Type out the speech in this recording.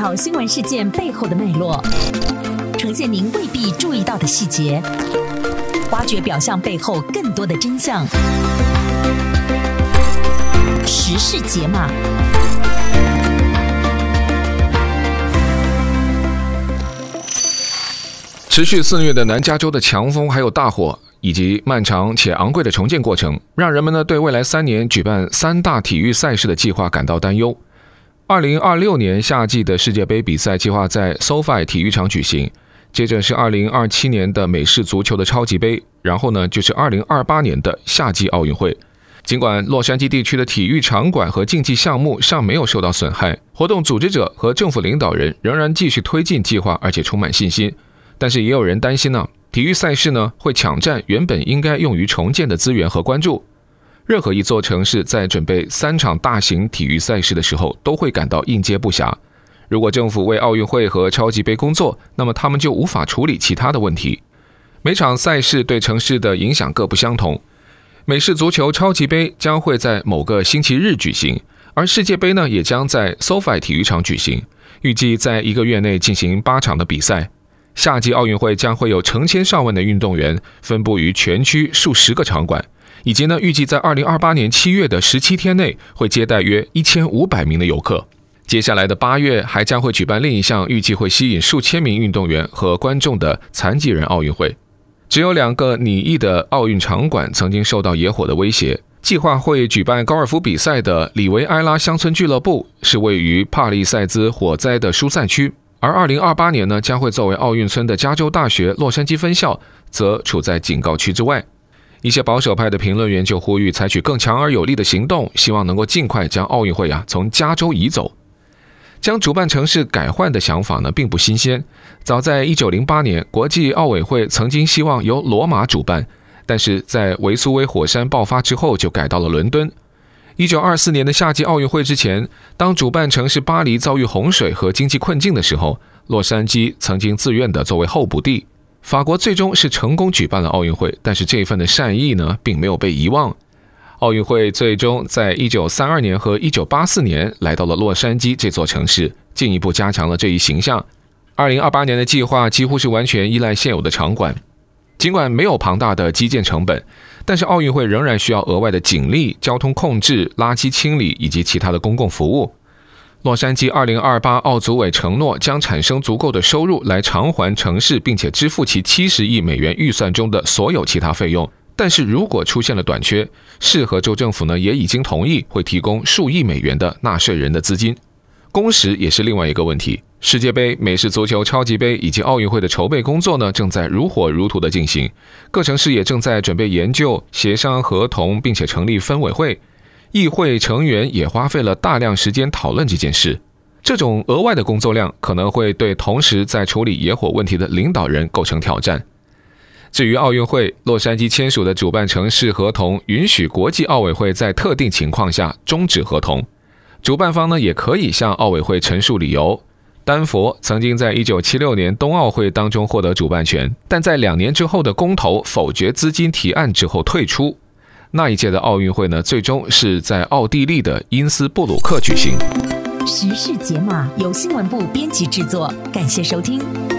讨新闻事件背后的脉络，呈现您未必注意到的细节，挖掘表象背后更多的真相。时事解码。 持续肆虐的南加州的强风还有大火，以及漫长且昂贵的重建过程，让人们呢对未来3年举办3大体育赛事的计划感到担忧。2026年夏季的世界杯比赛计划在 SoFi 体育场举行，接着是2027年的美式足球的超级杯，然后呢就是2028年的夏季奥运会。尽管洛杉矶地区的体育场馆和竞技项目尚没有受到损害，活动组织者和政府领导人仍然继续推进计划，而且充满信心。但是也有人担心体育赛事呢会抢占原本应该用于重建的资源和关注。任何一座城市在准备3场大型体育赛事的时候，都会感到应接不暇。如果政府为奥运会和超级杯工作，那么他们就无法处理其他的问题。每场赛事对城市的影响各不相同。美式足球超级杯将会在某个星期日举行，而世界杯呢也将在 SoFi 体育场举行，预计在1个月内进行8场的比赛。夏季奥运会将会有成千上万的运动员分布于全区数十个场馆，以及呢预计在2028年7月的17天内会接待约1500名的游客。接下来的8月还将会举办另一项预计会吸引数千名运动员和观众的残疾人奥运会。只有2个拟议的奥运场馆曾经受到野火的威胁。计划会举办高尔夫比赛的里维埃拉乡村俱乐部是位于帕利塞兹火灾的疏散区，而2028年呢将会作为奥运村的加州大学洛杉矶分校则处在警告区之外。一些保守派的评论员就呼吁采取更强而有力的行动，希望能够尽快将奥运会从加州移走。将主办城市改换的想法呢并不新鲜，早在1908年国际奥委会曾经希望由罗马主办，但是在维苏威火山爆发之后就改到了伦敦。1924年的夏季奥运会之前，当主办城市巴黎遭遇洪水和经济困境的时候，洛杉矶曾经自愿的作为候补地。法国最终是成功举办了奥运会，但是这一份的善意呢并没有被遗忘。奥运会最终在1932年和1984年来到了洛杉矶这座城市，进一步加强了这一形象。2028年的计划几乎是完全依赖现有的场馆。尽管没有庞大的基建成本，但是奥运会仍然需要额外的警力、交通控制、垃圾清理以及其他的公共服务。洛杉矶2028奥组委承诺将产生足够的收入来偿还城市，并且支付其70亿美元预算中的所有其他费用。但是如果出现了短缺，市和州政府呢也已经同意会提供数亿美元的纳税人的资金。工时也是另外一个问题。世界杯、美式足球超级杯以及奥运会的筹备工作呢正在如火如荼的进行，各城市也正在准备研究、协商合同，并且成立分委会。议会成员也花费了大量时间讨论这件事。这种额外的工作量可能会对同时在处理野火问题的领导人构成挑战。至于奥运会，洛杉矶签署的主办城市合同允许国际奥委会在特定情况下终止合同。主办方呢也可以向奥委会陈述理由。丹佛曾经在1976年冬奥会当中获得主办权，但在2年之后的公投否决资金提案之后退出。那一届的奥运会呢最终是在奥地利的因斯布鲁克举行。 时事解码由新闻部编辑制作，感谢收听。